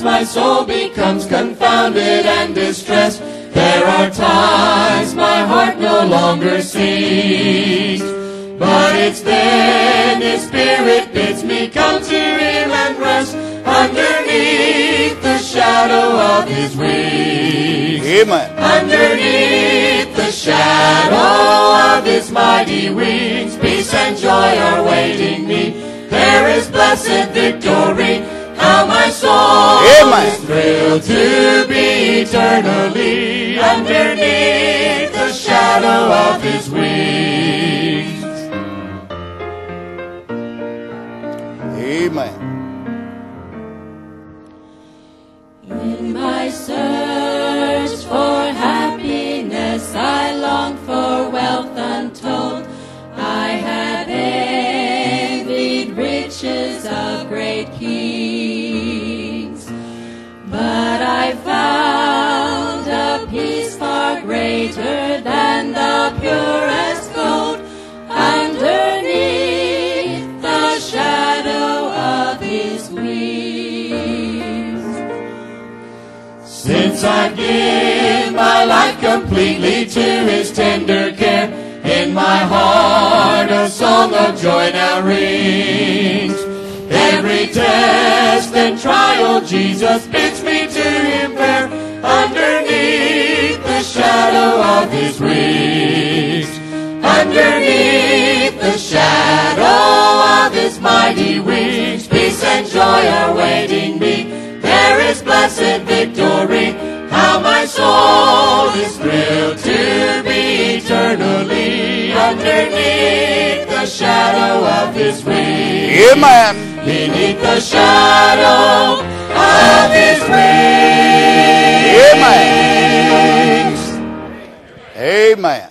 times my soul becomes confounded and distressed. There are times my heart no longer sings. But it's then His Spirit bids me come to Him and rest underneath the shadow of His wings. Amen. Underneath the shadow of His mighty wings, peace and joy are waiting me. There is blessed victory. How my soul is thrilled to be eternally underneath the shadow of His wings. Amen. In my search for happiness, I long for wealth untold. I have envied riches of great kings, but I found a peace far greater than the purest gold underneath the shadow of His wings. Since I give my life completely to His tender care, in my heart a song of joy now rings. Every test and trial Jesus bids me to Him bear underneath the shadow of His wings. Underneath the shadow of His mighty wings, peace and joy are waiting me. There is blessed victory. How my soul is thrilled to be eternally underneath the shadow of His wings. Amen. Beneath the shadow of His wings. Amen.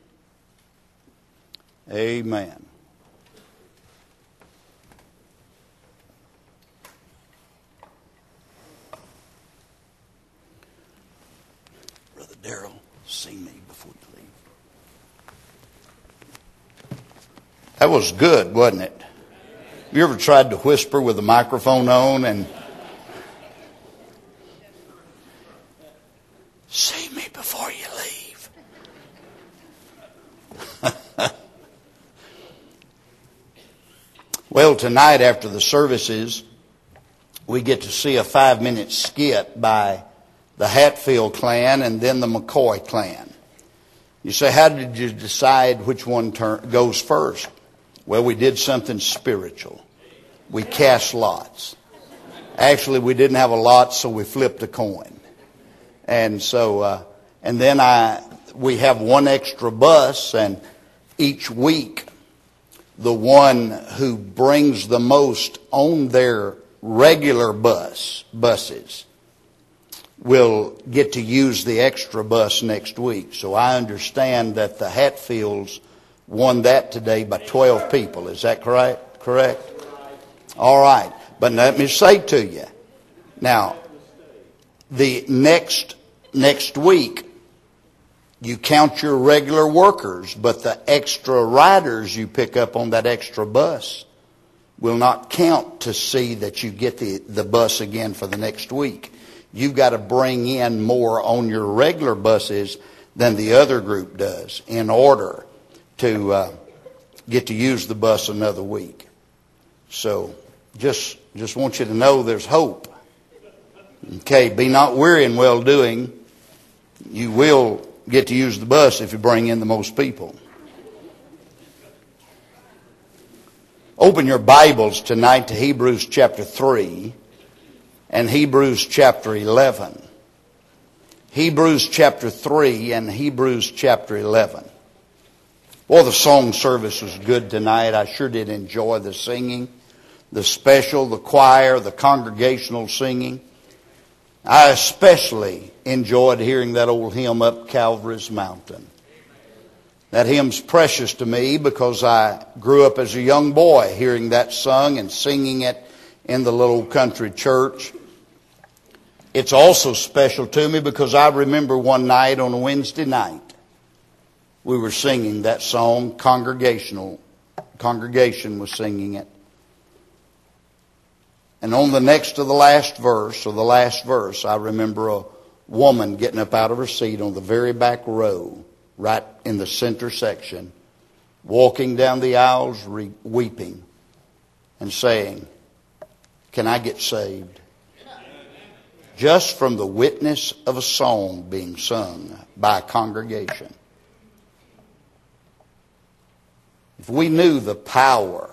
Amen. Brother Darrell, sing me before you leave. That was good, wasn't it? You ever tried to whisper with the microphone on and see me before you leave? Well, tonight after the services, we get to see a 5-minute skit by the Hatfield clan and then the McCoy clan. You say, how did you decide which one goes first? Well, we did something spiritual. We cast lots. Actually, we didn't have a lot, so we flipped a coin. And so, and then we have one extra bus, and each week, the one who brings the most on their regular buses will get to use the extra bus next week. So I understand that the Hatfields won that today by 12 people. Is that correct? Correct? All right. But let me say to you, now, the next week, you count your regular workers, but the extra riders you pick up on that extra bus will not count to see that you get the bus again for the next week. You've got to bring in more on your regular buses than the other group does in order to get to use the bus another week. So just want you to know there's hope. Okay, be not weary in well-doing. You will get to use the bus if you bring in the most people. Open your Bibles tonight to Hebrews chapter 3 and Hebrews chapter 11. Hebrews chapter 3 and Hebrews chapter 11. Well, the song service was good tonight. I sure did enjoy the singing, the special, the choir, the congregational singing. I especially enjoyed hearing that old hymn, Up Calvary's Mountain. That hymn's precious to me because I grew up as a young boy hearing that sung and singing it in the little country church. It's also special to me because I remember one night on a Wednesday night, we were singing that song, congregation was singing it. And on the next to the last verse, or the last verse, I remember a woman getting up out of her seat on the very back row, right in the center section, walking down the aisles weeping and saying, "Can I get saved?" Just from the witness of a song being sung by a congregation. If we knew the power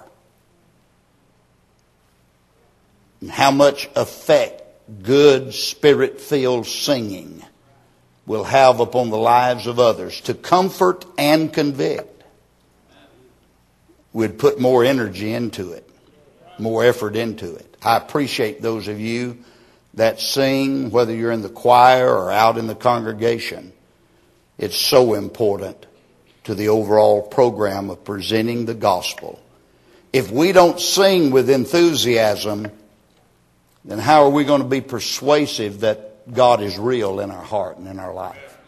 and how much effect good Spirit-filled singing will have upon the lives of others to comfort and convict, we'd put more energy into it, more effort into it. I appreciate those of you that sing, whether you're in the choir or out in the congregation. It's so important to the overall program of presenting the gospel. If we don't sing with enthusiasm, then how are we going to be persuasive that God is real in our heart and in our life?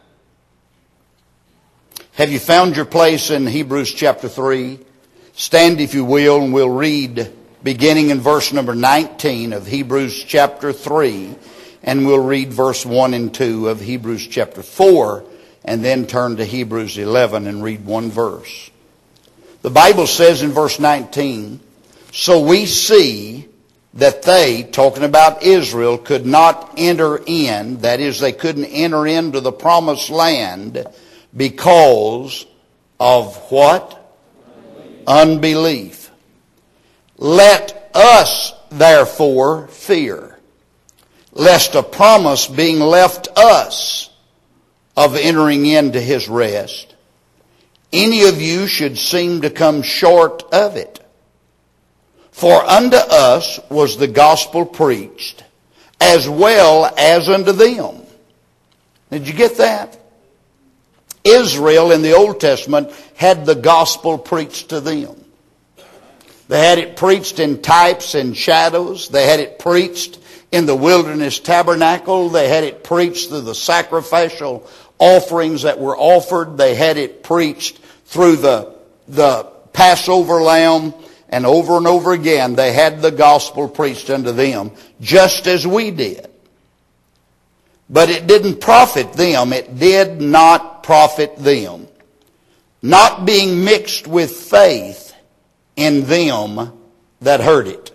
Have you found your place in Hebrews chapter 3? Stand, if you will, and we'll read beginning in verse number 19 of Hebrews chapter 3, and we'll read verse 1 and 2 of Hebrews chapter 4, and then turn to Hebrews 11 and read one verse. The Bible says in verse 19, "So we see that they," talking about Israel, "could not enter in," that is, they couldn't enter into the promised land because of what? Unbelief. "Let us therefore fear, lest a promise being left us of entering into his rest, any of you should seem to come short of it. For unto us was the gospel preached, as well as unto them." Did you get that? Israel in the Old Testament had the gospel preached to them. They had it preached in types and shadows. They had it preached in the wilderness tabernacle. They had it preached through the sacrificial offerings that were offered. They had it preached through the Passover lamb. And over again, they had the gospel preached unto them, just as we did. But it didn't profit them. It did not profit them. Not being mixed with faith in them that heard it.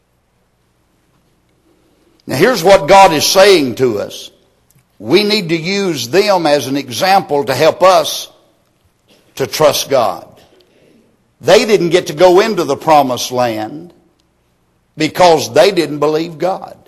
Now here's what God is saying to us. We need to use them as an example to help us to trust God. They didn't get to go into the promised land because they didn't believe God.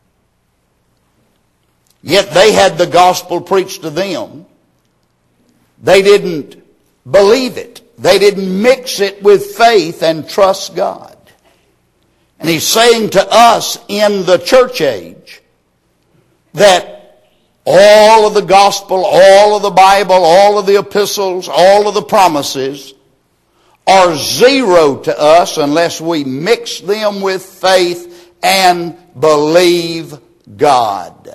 Yet they had the gospel preached to them. They didn't believe it. They didn't mix it with faith and trust God. And he's saying to us in the church age that all of the gospel, all of the Bible, all of the epistles, all of the promises are zero to us unless we mix them with faith and believe God.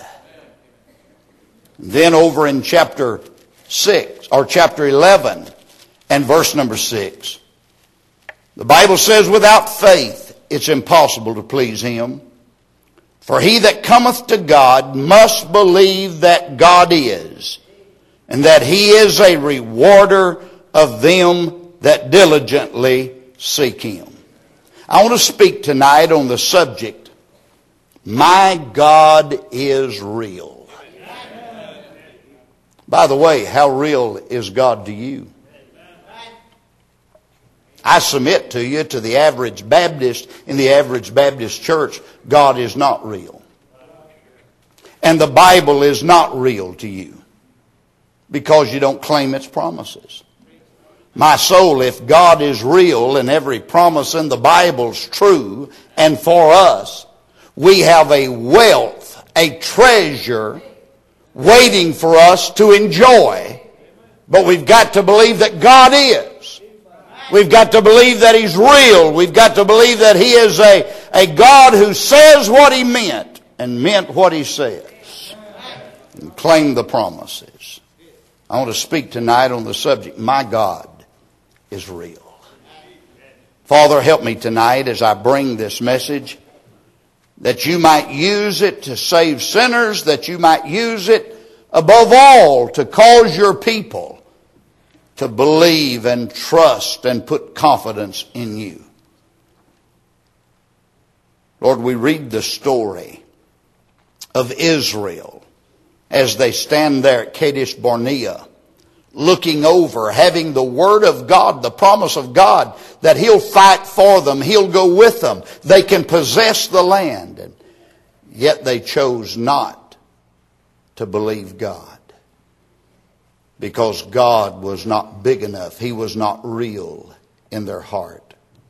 Then over in chapter 6 or chapter 11 and verse number 6, the Bible says, "Without faith it's impossible to please him. For he that cometh to God must believe that God is, and that he is a rewarder of them that diligently seek him." I want to speak tonight on the subject, "My God is real." By the way, how real is God to you? I submit to you, to the average Baptist, in the average Baptist church, God is not real. And the Bible is not real to you because you don't claim its promises. My soul, if God is real and every promise in the Bible is true and for us, we have a wealth, a treasure waiting for us to enjoy. But we've got to believe that God is. We've got to believe that he's real. We've got to believe that he is a God who says what he meant and meant what he says. And claim the promises. I want to speak tonight on the subject, "My God is real." Father, help me tonight as I bring this message. that you might use it to save sinners, that you might use it above all to cause your people to believe and trust and put confidence in you. Lord, we read the story of Israel as they stand there at Kadesh Barnea, looking over, having the word of God, the promise of God, that He'll fight for them, He'll go with them, they can possess the land. And yet they chose not to believe God, because God was not big enough. He was not real in their heart.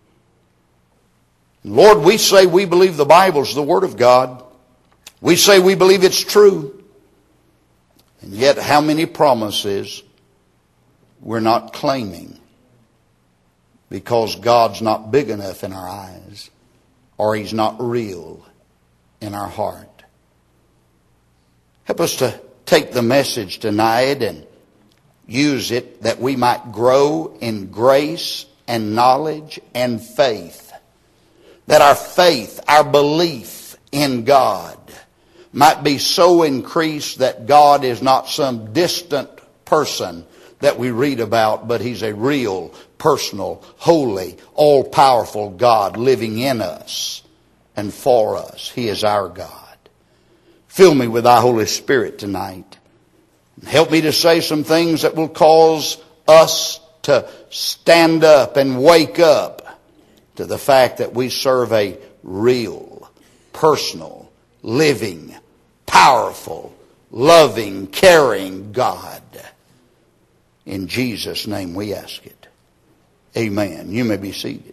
Lord, we say we believe the Bible's the Word of God. We say we believe it's true. And yet how many promises we're not claiming because God's not big enough in our eyes, or He's not real in our heart. Help us to take the message tonight and use it that we might grow in grace and knowledge and faith. That our faith, our belief in God might be so increased that God is not some distant person that we read about, but He's a real, personal, holy, all-powerful God living in us and for us. He is our God. Fill me with Thy Holy Spirit tonight. Help me to say some things that will cause us to stand up and wake up to the fact that we serve a real, personal, living, powerful, loving, caring God. In Jesus' name we ask it. Amen. You may be seated.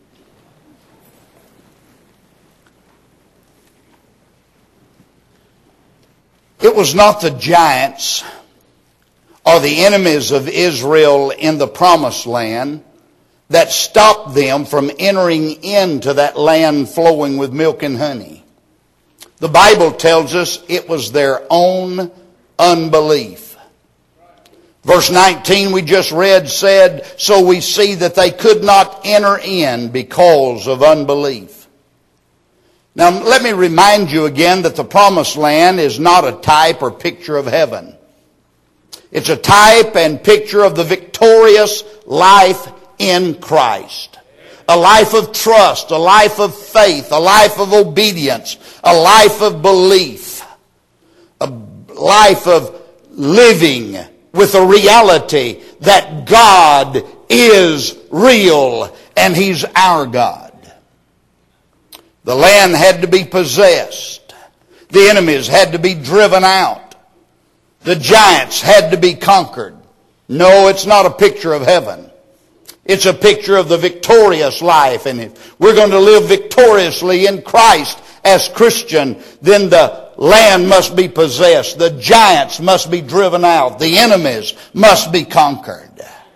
It was not the giants or the enemies of Israel in the promised land that stopped them from entering into that land flowing with milk and honey. The Bible tells us it was their own unbelief. Verse 19 we just read said, so we see that they could not enter in because of unbelief. Now let me remind you again that the promised land is not a type or picture of heaven. It's a type and picture of the victorious life in Christ. A life of trust, a life of faith, a life of obedience, a life of belief, a life of living with a reality that God is real and He's our God. The land had to be possessed. The enemies had to be driven out. The giants had to be conquered. No, it's not a picture of heaven. It's a picture of the victorious life. And if we're going to live victoriously in Christ as Christian, then the land must be possessed. The giants must be driven out. The enemies must be conquered.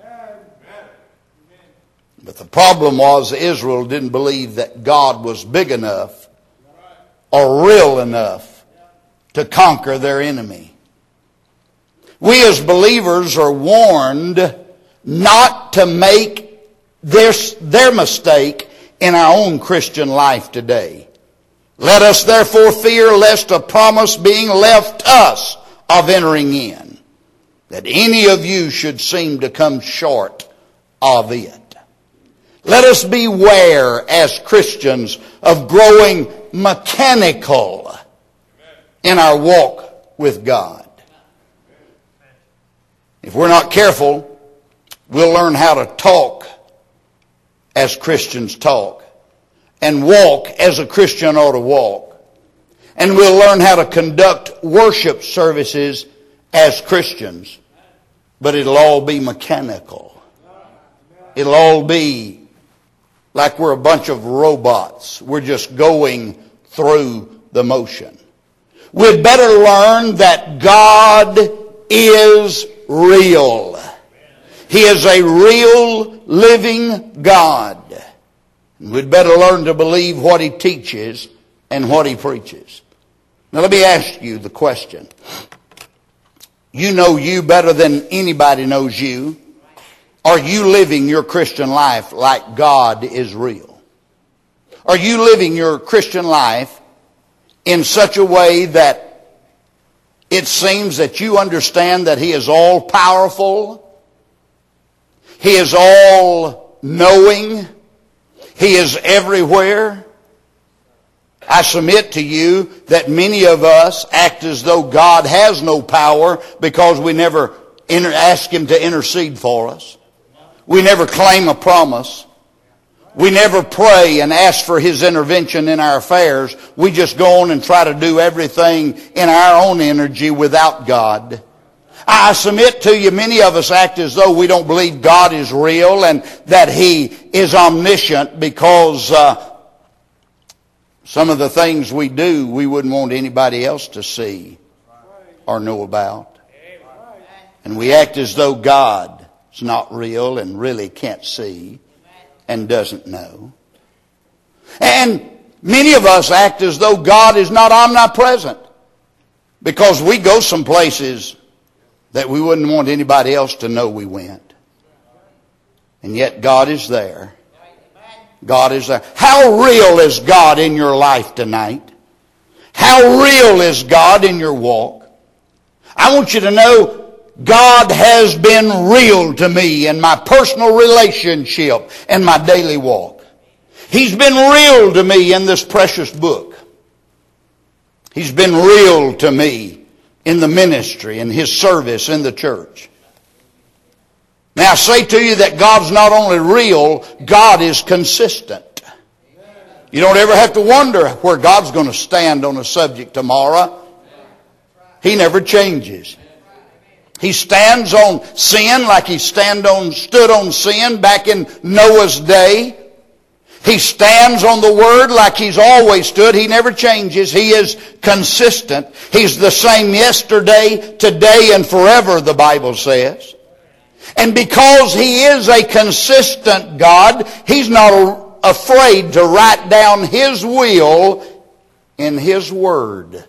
But the problem was Israel didn't believe that God was big enough or real enough to conquer their enemy. We as believers are warned not to make their mistake in our own Christian life today. Let us therefore fear lest a promise being left us of entering in, that any of you should seem to come short of it. Let us beware as Christians of growing mechanical in our walk with God. If we're not careful, we'll learn how to talk as Christians talk and walk as a Christian ought to walk. And we'll learn how to conduct worship services as Christians. But it'll all be mechanical. It'll all be like we're a bunch of robots. We're just going through the motion. We'd better learn that God is real. He is a real living God. We'd better learn to believe what He teaches and what He preaches. Now let me ask you the question. You know you better than anybody knows you. Are you living your Christian life like God is real? Are you living your Christian life in such a way that it seems that you understand that He is all powerful, He is all knowing, He is everywhere? I submit to you that many of us act as though God has no power because we never ask Him to intercede for us. We never claim a promise. We never pray and ask for His intervention in our affairs. We just go on and try to do everything in our own energy without God. I submit to you, many of us act as though we don't believe God is real and that He is omniscient because some of the things we do, we wouldn't want anybody else to see or know about. And we act as though God is not real and really can't see and doesn't know. And many of us act as though God is not omnipresent because we go some places that we wouldn't want anybody else to know we went. And yet God is there. God is there. How real is God in your life tonight? How real is God in your walk? I want you to know God has been real to me in my personal relationship and my daily walk. He's been real to me in this precious book. He's been real to me in the ministry and His service in the church. Now I say to you that God's not only real, God is consistent. You don't ever have to wonder where God's going to stand on a subject tomorrow. He never changes. He stands on sin like He stood on sin back in Noah's day. He stands on the Word like He's always stood. He never changes. He is consistent. He's the same yesterday, today, and forever, the Bible says. And because He is a consistent God, He's not afraid to write down His will in His Word.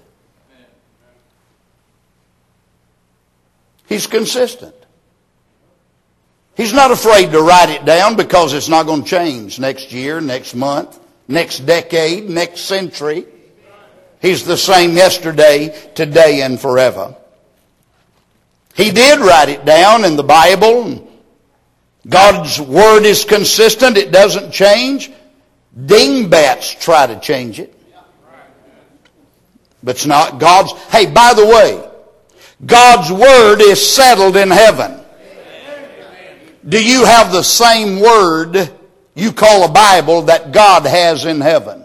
He's consistent. He's not afraid to write it down because it's not going to change next year, next month, next decade, next century. He's the same yesterday, today, and forever. He did write it down in the Bible. God's Word is consistent. It doesn't change. Dingbats try to change it. But it's not God's. Hey, by the way, God's Word is settled in heaven. Do you have the same Word you call a Bible that God has in heaven?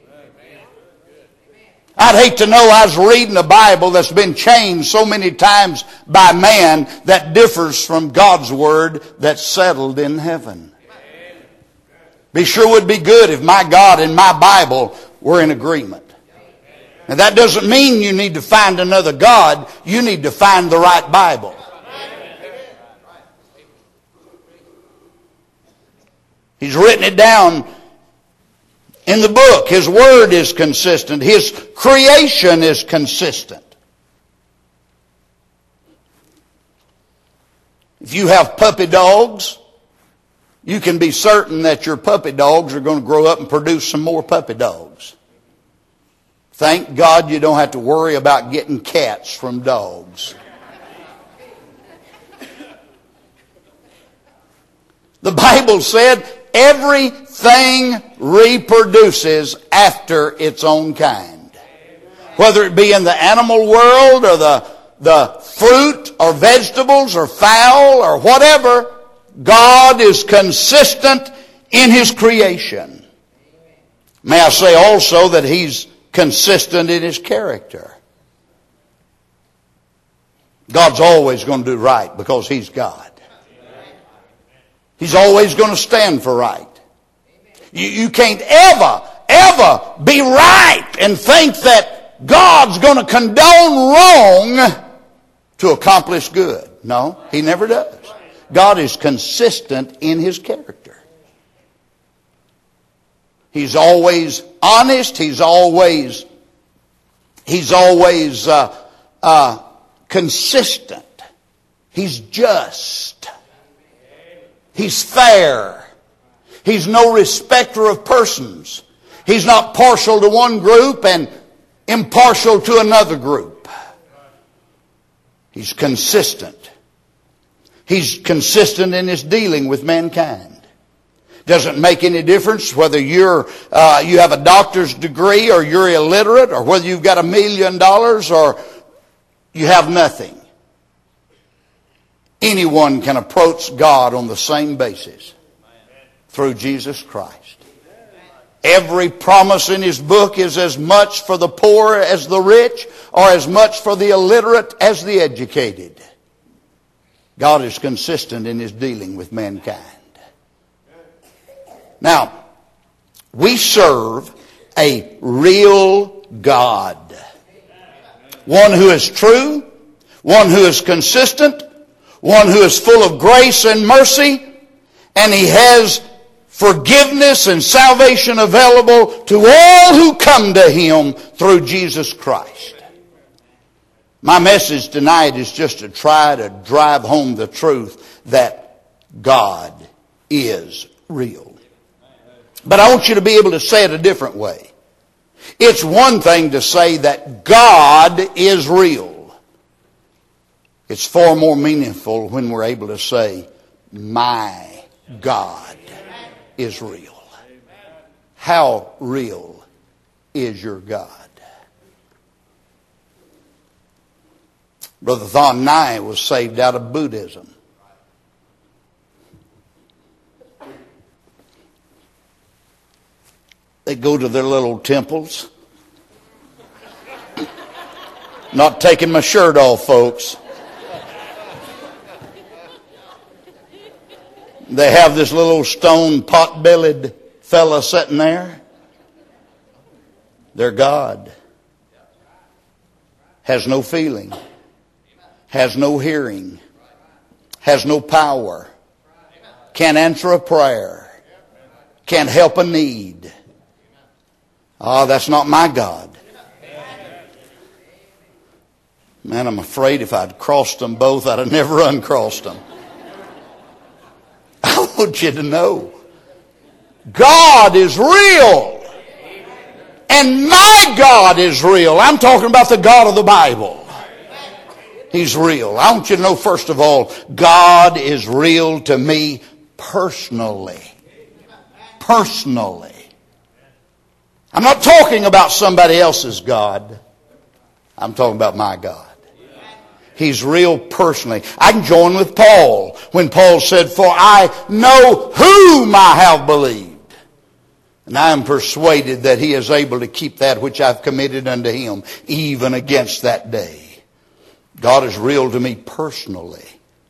I'd hate to know I was reading a Bible that's been changed so many times by man that differs from God's Word that's settled in heaven. Be sure would be good if my God and my Bible were in agreement. Now that doesn't mean you need to find another God. You need to find the right Bible. He's written it down in the book. His Word is consistent. His creation is consistent. If you have puppy dogs, you can be certain that your puppy dogs are going to grow up and produce some more puppy dogs. Thank God you don't have to worry about getting cats from dogs. The Bible said everything reproduces after its own kind. Whether it be in the animal world or the fruit or vegetables or fowl or whatever, God is consistent in His creation. May I say also that He's consistent in His character. God's always going to do right because He's God. He's always going to stand for right. You can't ever be right and think that God's going to condone wrong to accomplish good. No, He never does. God is consistent in His character. He's always honest. He's always consistent. He's just. He's fair. He's no respecter of persons. He's not partial to one group and impartial to another group. He's consistent. He's consistent in his dealing with mankind. Doesn't make any difference whether you have a doctor's degree or you're illiterate, or whether you've got $1 million or you have nothing. Anyone can approach God on the same basis through Jesus Christ. Every promise in his book is as much for the poor as the rich, or as much for the illiterate as the educated. God is consistent in his dealing with mankind. Now, we serve a real God. One who is true, one who is consistent, one who is full of grace and mercy, and he has forgiveness and salvation available to all who come to him through Jesus Christ. My message tonight is just to try to drive home the truth that God is real. But I want you to be able to say it a different way. It's one thing to say that God is real. It's far more meaningful when we're able to say, my God is real. How real is your God? Brother Thon Nye was saved out of Buddhism. They go to their little temples. Not taking my shirt off, folks. They have this little stone pot-bellied fella sitting there. Their God has no feeling, has no hearing, has no power, can't answer a prayer, can't help a need. Oh, that's not my God. Man, I'm afraid if I'd crossed them both, I'd have never uncrossed them. I want you to know, God is real. And my God is real. I'm talking about the God of the Bible. He's real. I want you to know, first of all, God is real to me personally. Personally. I'm not talking about somebody else's God. I'm talking about my God. He's real personally. I can join with Paul when Paul said, for I know whom I have believed, and I am persuaded that he is able to keep that which I've committed unto him, even against that day. God is real to me personally.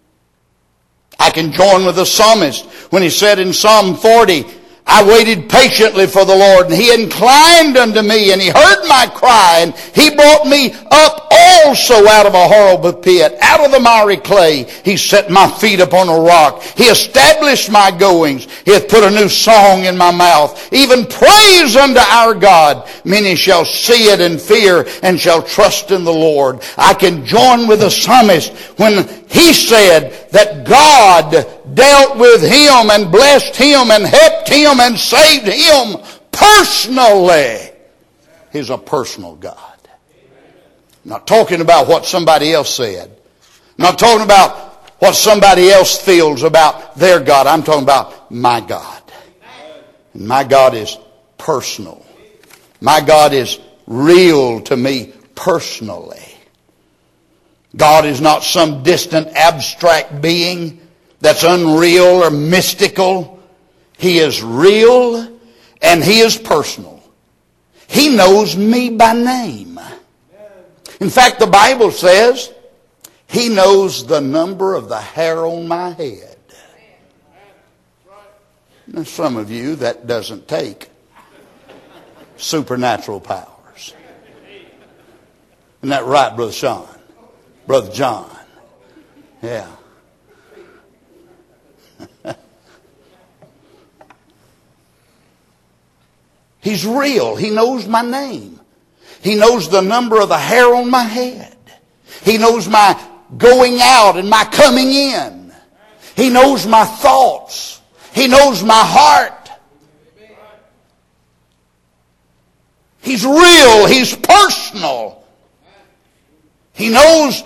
I can join with the psalmist when he said in Psalm 40, I waited patiently for the Lord, and he inclined unto me, and he heard my cry, and he brought me up also out of a horrible pit, out of the miry clay. He set my feet upon a rock. He established my goings. He hath put a new song in my mouth, even praise unto our God. Many shall see it and fear, and shall trust in the Lord. I can join with the psalmist when he said that God dealt with him and blessed him and helped him and saved him personally. He's a personal God. I'm not talking about what somebody else said. I'm not talking about what somebody else feels about their God. I'm talking about my God. And my God is personal. My God is real to me personally. God is not some distant abstract being that's unreal or mystical. He is real and He is personal. He knows me by name. In fact, the Bible says He knows the number of the hair on my head. Now, some of you, that doesn't take supernatural powers. Isn't that right, Brother Sean? Brother John? Yeah. He's real. He knows my name. He knows the number of the hair on my head. He knows my going out and my coming in. He knows my thoughts. He knows my heart. He's real. He's personal. personal. He knows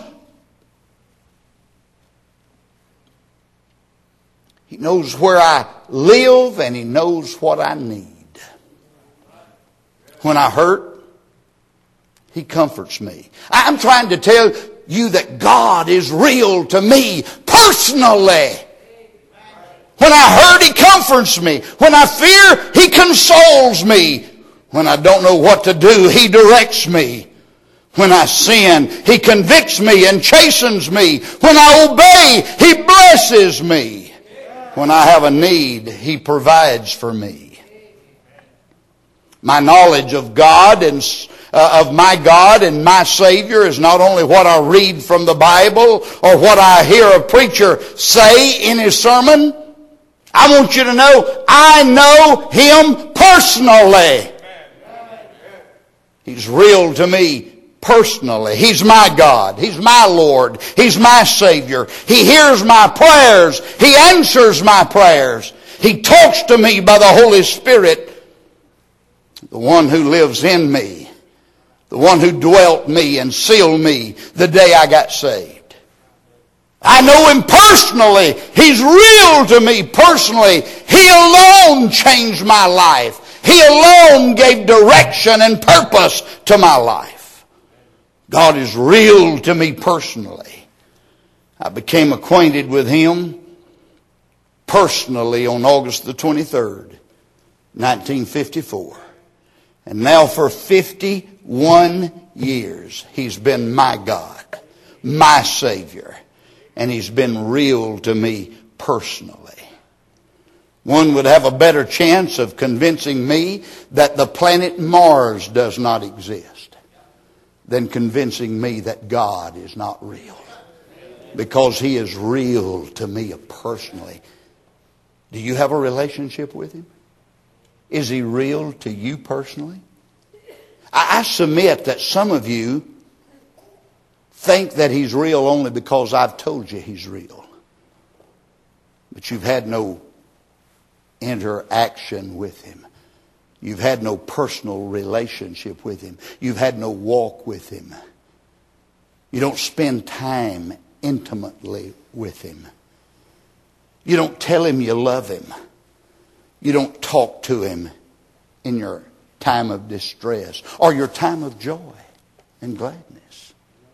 where I live, and He knows what I need. When I hurt, He comforts me. I'm trying to tell you that God is real to me personally. When I hurt, He comforts me. When I fear, He consoles me. When I don't know what to do, He directs me. When I sin, He convicts me and chastens me. When I obey, He blesses me. When I have a need, He provides for me. My knowledge of God and of my God and my Savior is not only what I read from the Bible or what I hear a preacher say in his sermon. I want you to know, I know Him personally. He's real to me personally. He's my God. He's my Lord. He's my Savior. He hears my prayers. He answers my prayers. He talks to me by the Holy Spirit, the one who lives in me, the one who dwelt me and sealed me the day I got saved. I know Him personally. He's real to me personally. He alone changed my life. He alone gave direction and purpose to my life. God is real to me personally. I became acquainted with Him personally on August the 23rd, 1954. And now for 51 years, He's been my God, my Savior, and He's been real to me personally. One would have a better chance of convincing me that the planet Mars does not exist than convincing me that God is not real. Because He is real to me personally. Do you have a relationship with Him? Is He real to you personally? I submit that some of you think that He's real only because I've told you He's real. But you've had no interaction with Him. You've had no personal relationship with Him. You've had no walk with Him. You don't spend time intimately with Him. You don't tell Him you love Him. You don't talk to Him in your time of distress or your time of joy and gladness.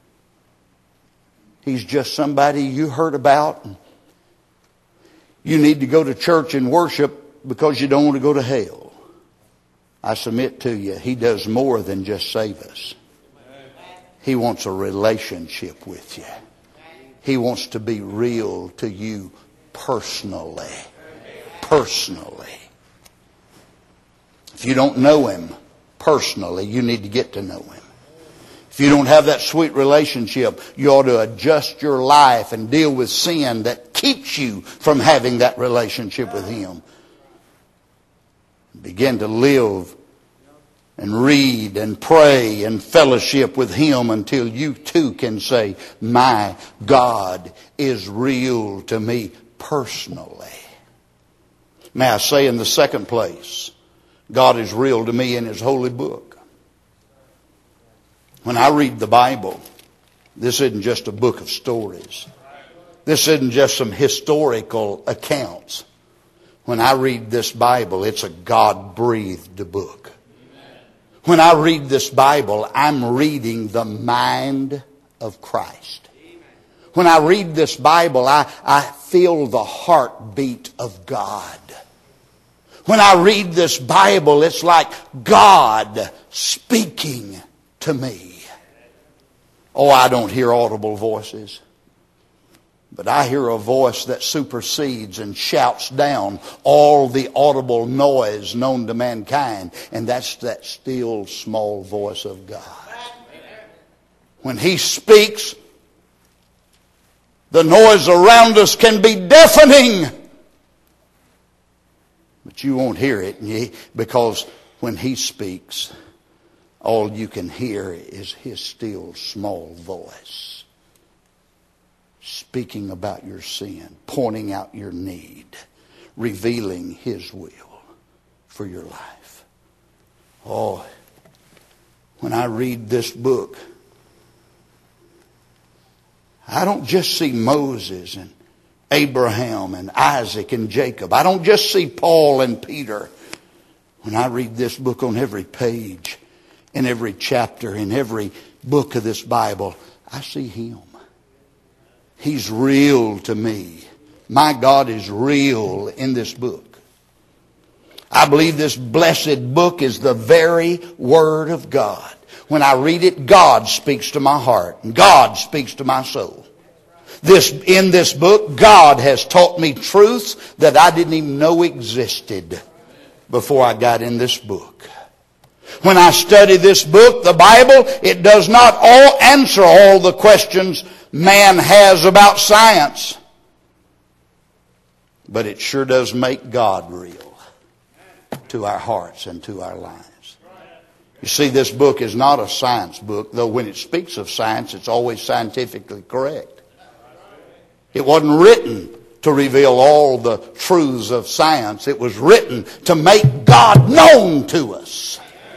He's just somebody you heard about. And you need to go to church and worship because you don't want to go to hell. I submit to you, He does more than just save us. He wants a relationship with you. He wants to be real to you personally. Personally. If you don't know Him personally, you need to get to know Him. If you don't have that sweet relationship, you ought to adjust your life and deal with sin that keeps you from having that relationship with Him. Begin to live and read and pray and fellowship with Him until you too can say, my God is real to me personally. May I say in the second place, God is real to me in His holy book. When I read the Bible, this isn't just a book of stories. This isn't just some historical accounts. When I read this Bible, it's a God-breathed book. When I read this Bible, I'm reading the mind of Christ. When I read this Bible, I feel the heartbeat of God. When I read this Bible, it's like God speaking to me. Oh, I don't hear audible voices. But I hear a voice that supersedes and shouts down all the audible noise known to mankind. And that's that still small voice of God. When He speaks, the noise around us can be deafening. But you won't hear it because when He speaks, all you can hear is His still small voice. Speaking about your sin, pointing out your need, revealing His will for your life. Oh, When I read this book, I don't just see Moses and Abraham and Isaac and Jacob. I don't just see Paul and Peter. When I read this book, on every page, in every chapter, in every book of this Bible, I see Him. He's real to me. My God is real in this book. I believe this blessed book is the very Word of God. When I read it, God speaks to my heart. And God speaks to my soul. In this book, God has taught me truths that I didn't even know existed before I got in this book. When I study this book, the Bible, it does not answer all the questions man has about science. But it sure does make God real to our hearts and to our lives. You see, this book is not a science book, though when it speaks of science, it's always scientifically correct. It wasn't written to reveal all the truths of science. It was written to make God known to us.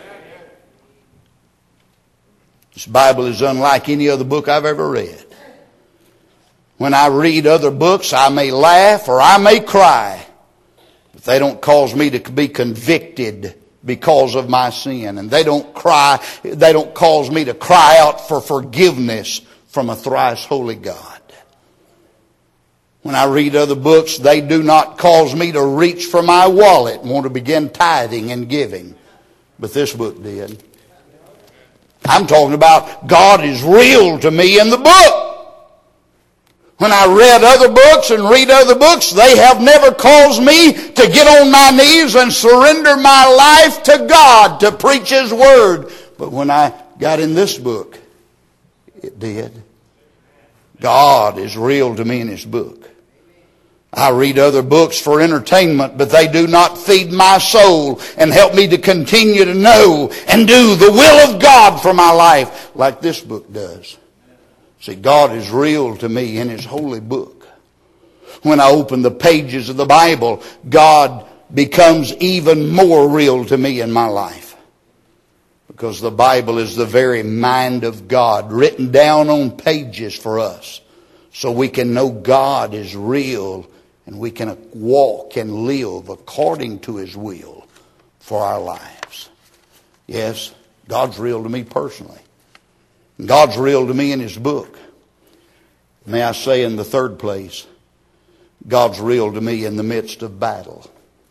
This Bible is unlike any other book I've ever read. When I read other books, I may laugh or I may cry, but they don't cause me to be convicted because of my sin. And they don't cause me to cry out for forgiveness from a thrice holy God. When I read other books, they do not cause me to reach for my wallet and want to begin tithing and giving. But this book did. I'm talking about God is real to me in the book. When I read other books and read other books, they have never caused me to get on my knees and surrender my life to God to preach His Word. But when I got in this book, it did. God is real to me in His book. I read other books for entertainment, but they do not feed my soul and help me to continue to know and do the will of God for my life like this book does. See, God is real to me in His holy book. When I open the pages of the Bible, God becomes even more real to me in my life. Because the Bible is the very mind of God written down on pages for us. So we can know God is real and we can walk and live according to His will for our lives. Yes, God's real to me personally. God's real to me in His book. May I say in the third place, God's real to me in the midst of battle.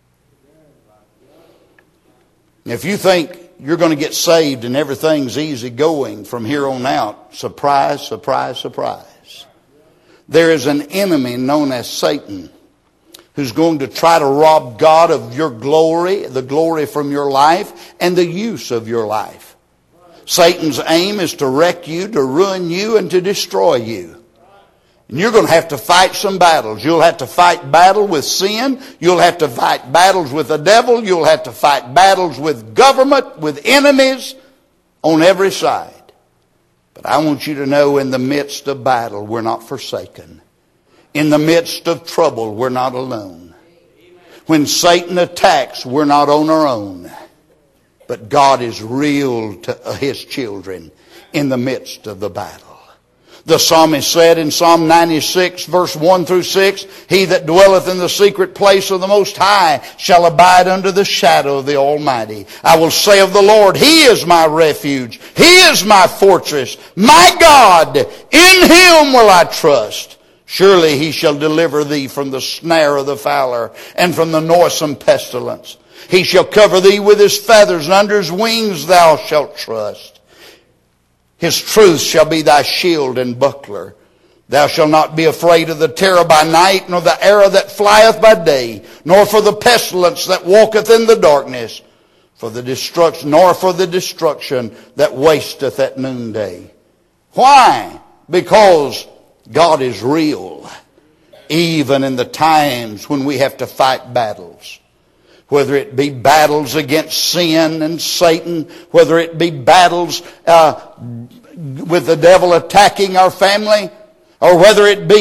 If you think you're going to get saved and everything's easy going from here on out, surprise, surprise, surprise. There is an enemy known as Satan who's going to try to rob God of your glory, the glory from your life, and the use of your life. Satan's aim is to wreck you, to ruin you, and to destroy you. And you're going to have to fight some battles. You'll have to fight battle with sin. You'll have to fight battles with the devil. You'll have to fight battles with government, with enemies on every side. But I want you to know in the midst of battle, we're not forsaken. In the midst of trouble, we're not alone. When Satan attacks, we're not on our own. But God is real to His children in the midst of the battle. The psalmist said in Psalm 96, verse 1 through 6, He that dwelleth in the secret place of the Most High shall abide under the shadow of the Almighty. I will say of the Lord, He is my refuge. He is my fortress. My God, in Him will I trust. Surely He shall deliver thee from the snare of the fowler and from the noisome pestilence. He shall cover thee with His feathers, and under His wings thou shalt trust. His truth shall be thy shield and buckler. Thou shalt not be afraid of the terror by night, nor the arrow that flieth by day, nor for the pestilence that walketh in the darkness, nor for the destruction that wasteth at noonday. Why? Because God is real, even in the times when we have to fight battles. Whether it be battles against sin and Satan, whether it be battles with the devil attacking our family, or whether it be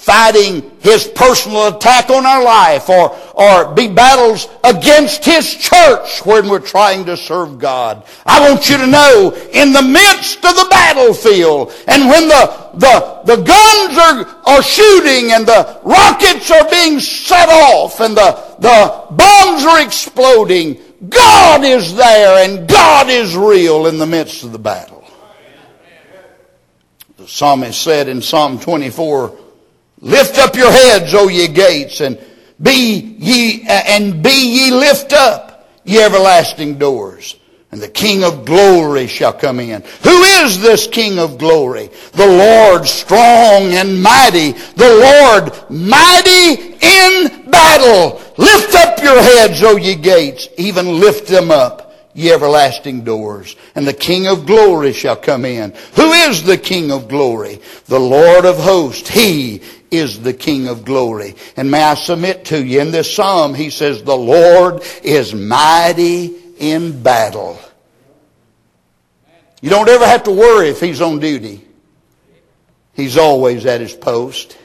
fighting his personal attack on our life, or be battles against his church when we're trying to serve God. I want you to know, in the midst of the battlefield, and when the guns are shooting, and the rockets are being set off, and the bombs are exploding, God is there, and God is real in the midst of the battle. The psalmist said in Psalm 24, "Lift up your heads, O ye gates, and be ye lift up, ye everlasting doors, and the King of glory shall come in." Who is this King of glory? The Lord strong and mighty, the Lord mighty in battle. Lift up your heads, O ye gates, even lift them up, ye everlasting doors, and the King of glory shall come in. Who is the King of glory? The Lord of hosts. He is the King of glory. And may I submit to you, in this psalm, he says, the Lord is mighty in battle. You don't ever have to worry if he's on duty. He's always at his post.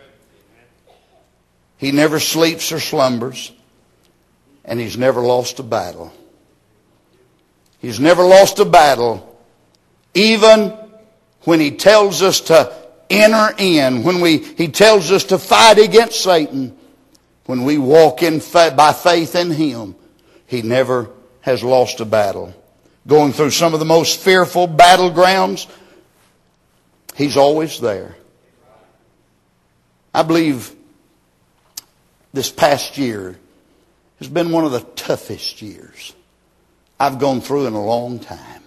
He never sleeps or slumbers. And he's never lost a battle. He's never lost a battle, even when he tells us to enter in, when he tells us to fight against Satan. When we walk in by faith in him, he never has lost a battle. Going through some of the most fearful battlegrounds, he's always there. I believe this past year has been one of the toughest years I've gone through in a long time.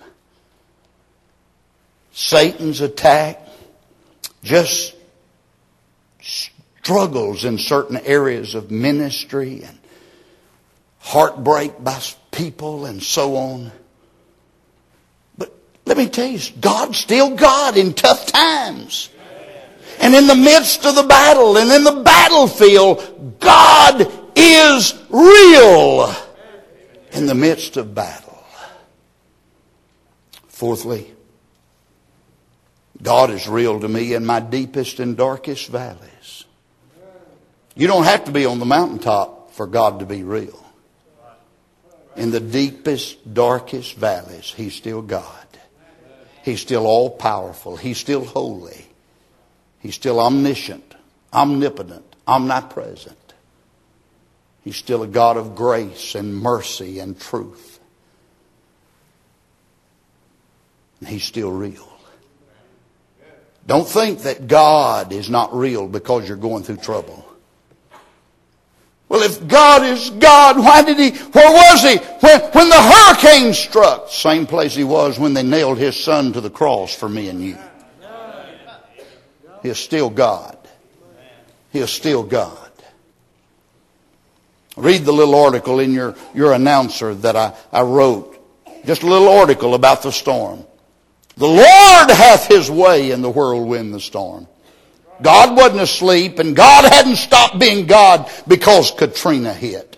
Satan's attack, just struggles in certain areas of ministry, and heartbreak by people and so on. But let me tell you, God's still God in tough times. And in the midst of the battle and in the battlefield, God is real in the midst of battle. Fourthly, God is real to me in my deepest and darkest valleys. You don't have to be on the mountaintop for God to be real. In the deepest, darkest valleys, he's still God. He's still all-powerful. He's still holy. He's still omniscient, omnipotent, omnipresent. He's still a God of grace and mercy and truth. And he's still real. Don't think that God is not real because you're going through trouble. Well, if God is God, where was he when the hurricane struck? Same place he was when they nailed his son to the cross for me and you. He is still God. He is still God. Read the little article in your announcer that I wrote. Just a little article about the storm. The Lord hath his way in the whirlwind, the storm. God wasn't asleep, and God hadn't stopped being God because Katrina hit.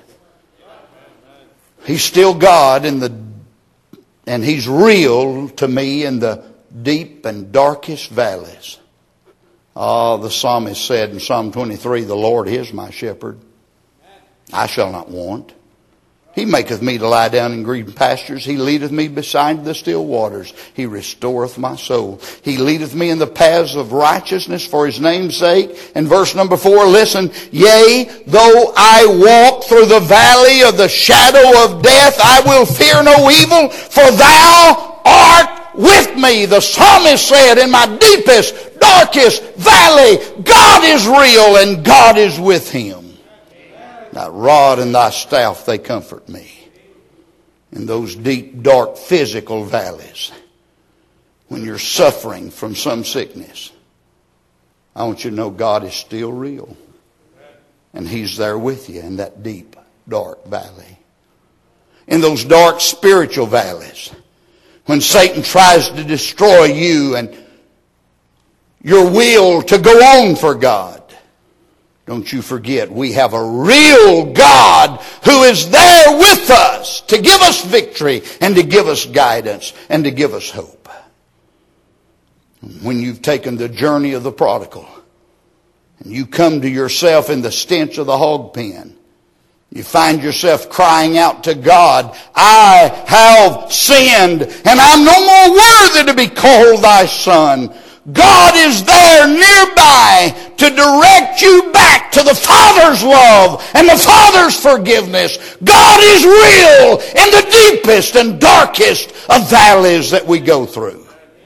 He's still God and he's real to me in the deep and darkest valleys. The psalmist said in Psalm 23, the Lord is my shepherd. I shall not want. He maketh me to lie down in green pastures. He leadeth me beside the still waters. He restoreth my soul. He leadeth me in the paths of righteousness for his name's sake. And verse number 4, listen. Yea, though I walk through the valley of the shadow of death, I will fear no evil, for thou art with me. The psalmist said, in my deepest, darkest valley, God is real and God is with him. Thy rod and thy staff, they comfort me. In those deep, dark, physical valleys, when you're suffering from some sickness, I want you to know God is still real. And he's there with you in that deep, dark valley. In those dark spiritual valleys, when Satan tries to destroy you and your will to go on for God, don't you forget, we have a real God who is there with us to give us victory and to give us guidance and to give us hope. When you've taken the journey of the prodigal and you come to yourself in the stench of the hog pen, you find yourself crying out to God, I have sinned, and I'm no more worthy to be called thy son. God is there nearby to direct you back to the Father's love and the Father's forgiveness. God is real in the deepest and darkest of valleys that we go through.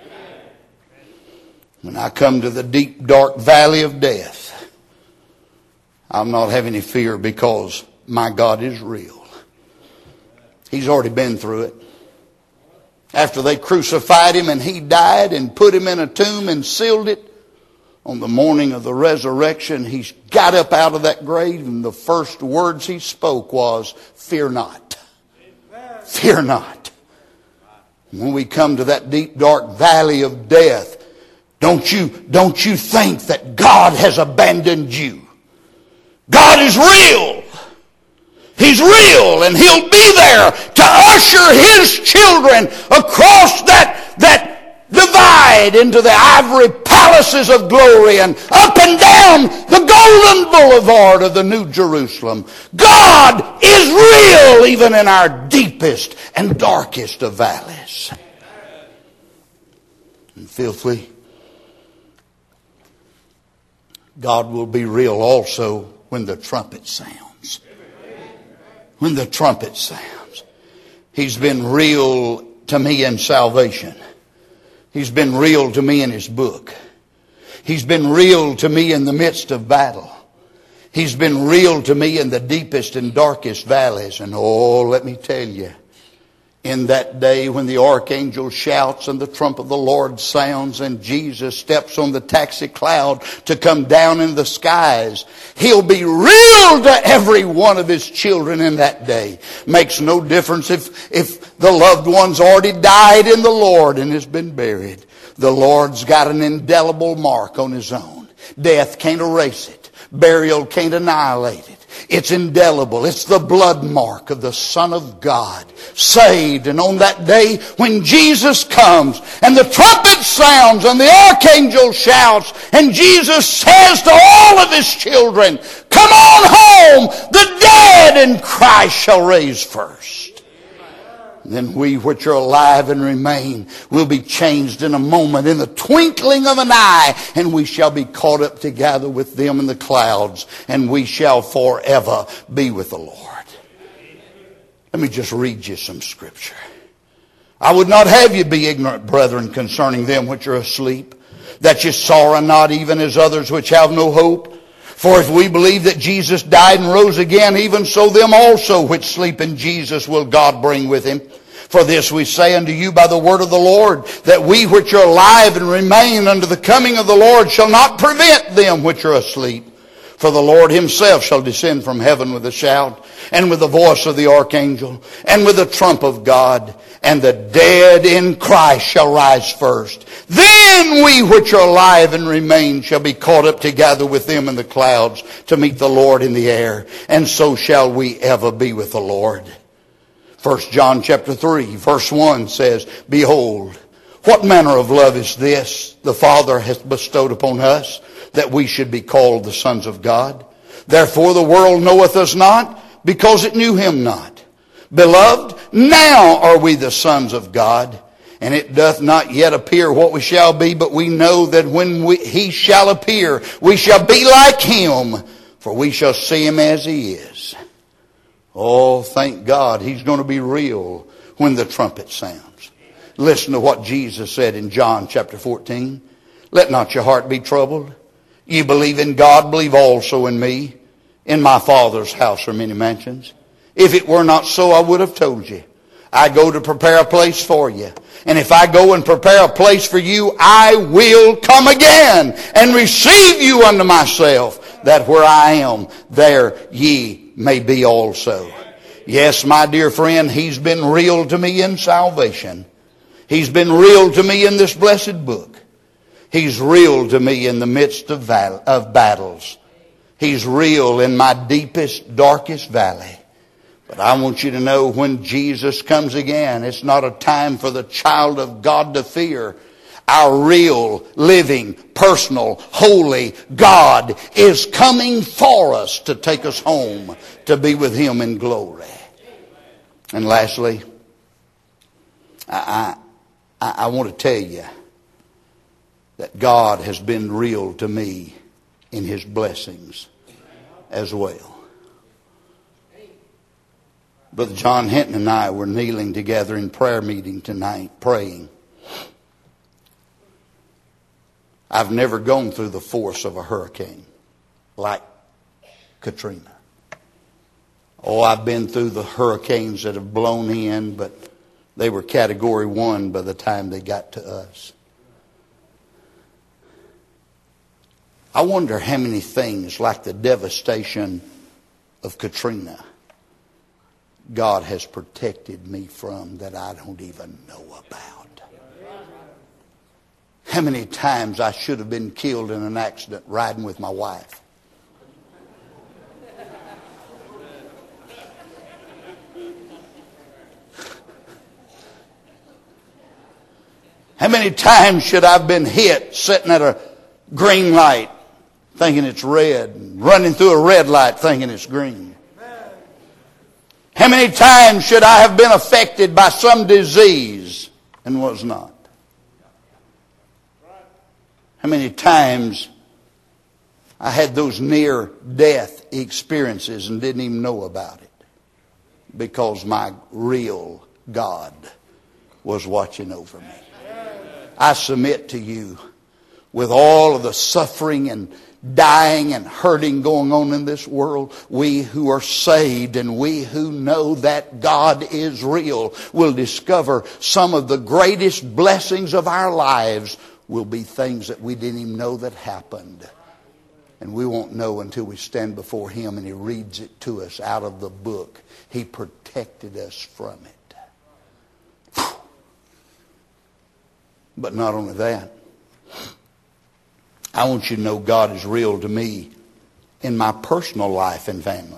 When I come to the deep, dark valley of death, I'll not have any fear because my God is real. He's already been through it. After they crucified him and he died and put him in a tomb and sealed it, on the morning of the resurrection, he got up out of that grave and the first words he spoke was, fear not. Fear not. When we come to that deep, dark valley of death, don't you think that God has abandoned you. God is real. He's real, and He'll be there to usher His children across that divide into the ivory palaces of glory and up and down the golden boulevard of the New Jerusalem. God is real even in our deepest and darkest of valleys. And fifthly, God will be real also when the trumpet sounds. When the trumpet sounds. He's been real to me in salvation. He's been real to me in His book. He's been real to me in the midst of battle. He's been real to me in the deepest and darkest valleys. And oh, let me tell you, in that day when the archangel shouts and the trump of the Lord sounds and Jesus steps on the taxi cloud to come down in the skies, He'll be real to every one of His children in that day. Makes no difference if the loved one's already died in the Lord and has been buried. The Lord's got an indelible mark on His own. Death can't erase it. Burial can't annihilate it. It's indelible. It's the blood mark of the Son of God, saved. And on that day when Jesus comes and the trumpet sounds and the archangel shouts and Jesus says to all of His children, come on home, the dead in Christ shall raise first. Then we which are alive and remain will be changed in a moment, in the twinkling of an eye, and we shall be caught up together with them in the clouds, and we shall forever be with the Lord. Let me just read you some scripture. I would not have you be ignorant, brethren, concerning them which are asleep, that ye sorrow not even as others which have no hope. For if we believe that Jesus died and rose again, even so them also which sleep in Jesus will God bring with Him. For this we say unto you by the word of the Lord, that we which are alive and remain unto the coming of the Lord shall not prevent them which are asleep. For the Lord Himself shall descend from heaven with a shout, and with the voice of the archangel, and with the trump of God, and the dead in Christ shall rise first. Then we which are alive and remain shall be caught up together with them in the clouds to meet the Lord in the air, and so shall we ever be with the Lord. 1 John chapter 3 verse 1 says, behold, what manner of love is this the Father hath bestowed upon us, that we should be called the sons of God? Therefore the world knoweth us not, because it knew Him not. Beloved, now are we the sons of God, and it doth not yet appear what we shall be, but we know that when He shall appear, we shall be like Him, for we shall see Him as He is. Oh, thank God, He's going to be real when the trumpet sounds. Listen to what Jesus said in John chapter 14. Let not your heart be troubled. Ye believe in God, believe also in me. In my Father's house are many mansions. If it were not so, I would have told you. I go to prepare a place for you. And if I go and prepare a place for you, I will come again and receive you unto myself, that where I am, there ye may be also. Yes, my dear friend, He's been real to me in salvation. He's been real to me in this blessed book. He's real to me in the midst of battles. He's real in my deepest, darkest valley. But I want you to know, when Jesus comes again, it's not a time for the child of God to fear. Our real, living, personal, holy God is coming for us to take us home to be with Him in glory. And lastly, I want to tell you that God has been real to me in His blessings as well. Brother John Hinton and I were kneeling together in prayer meeting tonight, praying. I've never gone through the force of a hurricane like Katrina. Oh, I've been through the hurricanes that have blown in, but they were Category 1 by the time they got to us. I wonder how many things like the devastation of Katrina God has protected me from that I don't even know about. How many times I should have been killed in an accident riding with my wife. How many times should I have been hit sitting at a green light thinking it's red and running through a red light thinking it's green? How many times should I have been affected by some disease and was not? How many times I had those near-death experiences and didn't even know about it because my real God was watching over me. I submit to you, with all of the suffering and dying and hurting going on in this world, we who are saved and we who know that God is real will discover some of the greatest blessings of our lives will be things that we didn't even know that happened. And we won't know until we stand before Him and He reads it to us out of the book. He protected us from it. But not only that, I want you to know God is real to me in my personal life and family.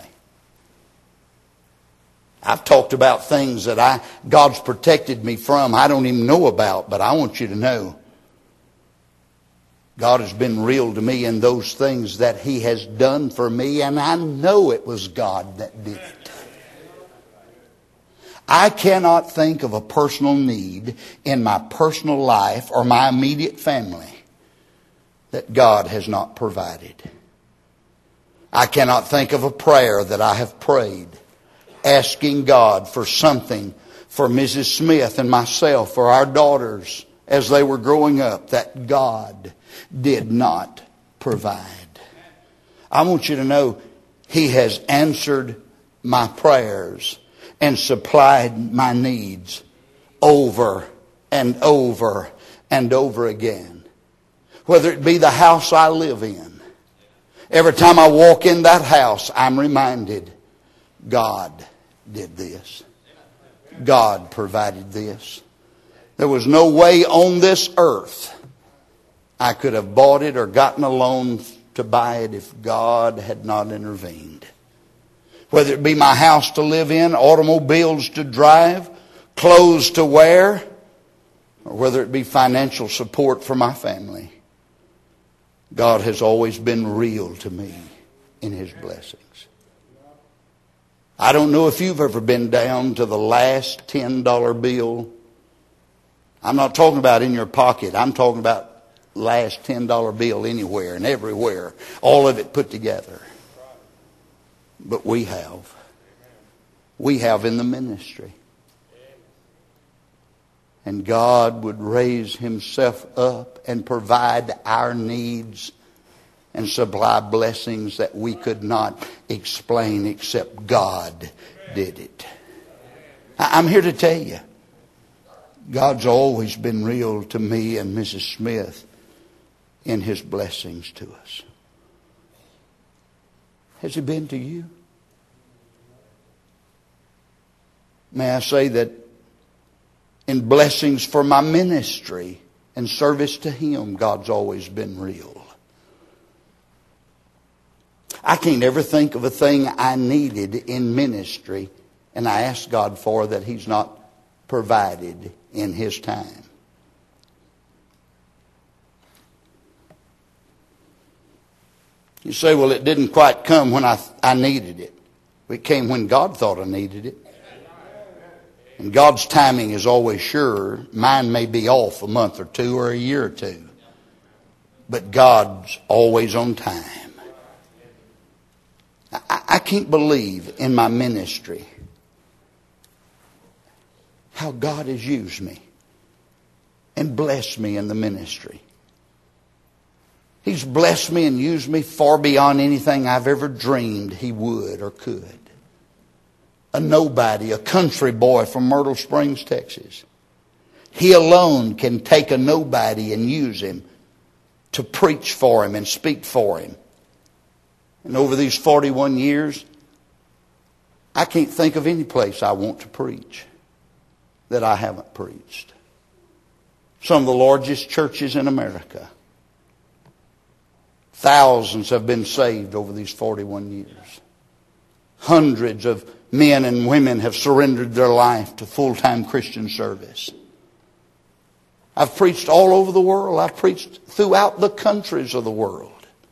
I've talked about things that God's protected me from I don't even know about, but I want you to know God has been real to me in those things that He has done for me, and I know it was God that did it. I cannot think of a personal need in my personal life or my immediate family that God has not provided. I cannot think of a prayer that I have prayed asking God for something for Mrs. Smith and myself, for our daughters as they were growing up, that God did not provide. I want you to know He has answered my prayers and supplied my needs over and over and over again. Whether it be the house I live in. Every time I walk in that house, I'm reminded, God did this. God provided this. There was no way on this earth I could have bought it or gotten a loan to buy it if God had not intervened. Whether it be my house to live in, automobiles to drive, clothes to wear, or whether it be financial support for my family, God has always been real to me in His blessings. I don't know if you've ever been down to the last $10 bill. I'm not talking about in your pocket. I'm talking about last $10 bill anywhere and everywhere. All of it put together. But we have. We have in the ministry. And God would raise Himself up and provide our needs and supply blessings that we could not explain except God did it. I'm here to tell you, God's always been real to me and Mrs. Smith in His blessings to us. Has He been to you? May I say that in blessings for my ministry and service to Him, God's always been real. I can't ever think of a thing I needed in ministry and I asked God for that He's not provided in His time. You say, well, it didn't quite come when I needed it. It came when God thought I needed it. And God's timing is always sure. Mine may be off a month or two or a year or two. But God's always on time. I can't believe in my ministry how God has used me and blessed me in the ministry. He's blessed me and used me far beyond anything I've ever dreamed He would or could. A nobody, a country boy from Myrtle Springs, Texas. He alone can take a nobody and use him to preach for Him and speak for Him. And over these 41 years, I can't think of any place I want to preach that I haven't preached. Some of the largest churches in America. Thousands have been saved over these 41 years. Hundreds of men and women have surrendered their life to full-time Christian service. I've preached all over the world. I've preached throughout the countries of the world.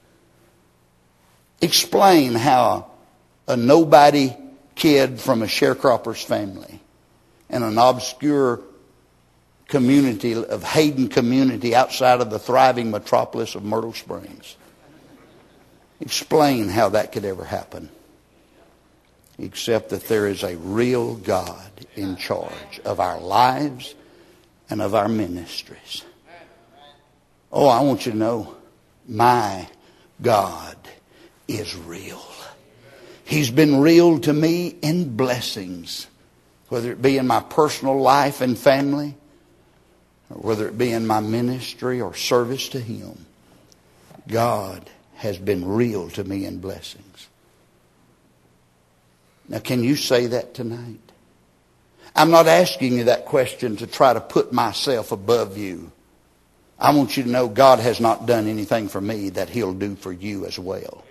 Explain how a nobody kid from a sharecropper's family in an obscure community of Hayden community outside of the thriving metropolis of Myrtle Springs. Explain how that could ever happen. Except that there is a real God in charge of our lives and of our ministries. Oh, I want you to know, my God is real. He's been real to me in blessings, whether it be in my personal life and family, or whether it be in my ministry or service to Him. God has been real to me in blessings. Now, can you say that tonight? I'm not asking you that question to try to put myself above you. I want you to know God has not done anything for me that He'll do for you as well.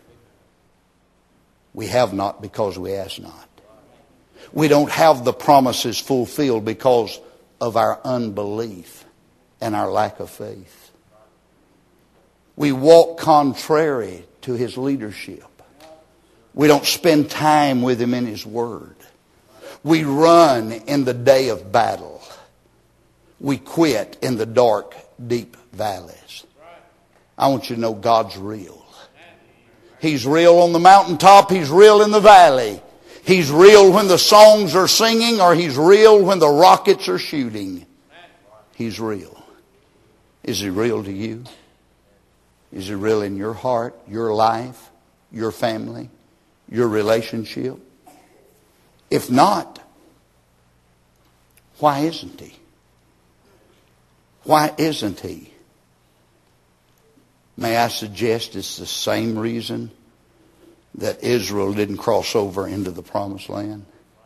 We have not because we ask not. We don't have the promises fulfilled because of our unbelief and our lack of faith. We walk contrary to His leadership. We don't spend time with Him in His Word. We run in the day of battle. We quit in the dark, deep valleys. I want you to know God's real. He's real on the mountaintop. He's real in the valley. He's real when the songs are singing, or He's real when the rockets are shooting. He's real. Is He real to you? Is He real in your heart, your life, your family, your relationship? If not, why isn't He? Why isn't He? May I suggest it's the same reason that Israel didn't cross over into the promised land?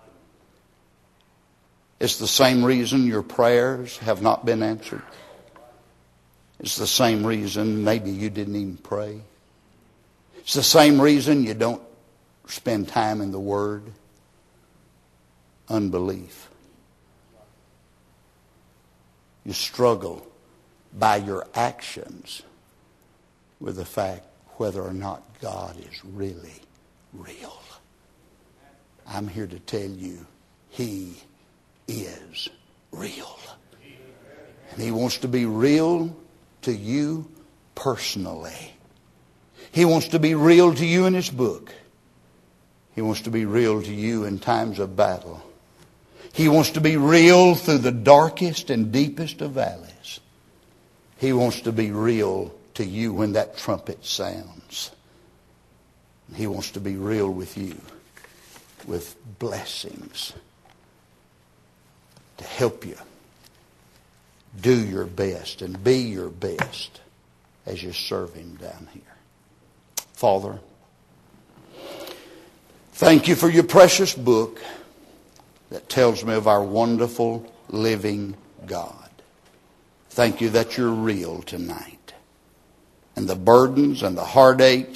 It's the same reason your prayers have not been answered. It's the same reason maybe you didn't even pray. It's the same reason you don't spend time in the Word. Unbelief. You struggle by your actions with the fact whether or not God is really real. I'm here to tell you, He is real. And He wants to be real to you personally. He wants to be real to you in His book. He wants to be real to you in times of battle. He wants to be real through the darkest and deepest of valleys. He wants to be real to you when that trumpet sounds. He wants to be real with you with blessings to help you do your best and be your best as you serve Him down here. Father, thank You for Your precious book that tells me of our wonderful living God. Thank You that You're real tonight. And the burdens and the heartaches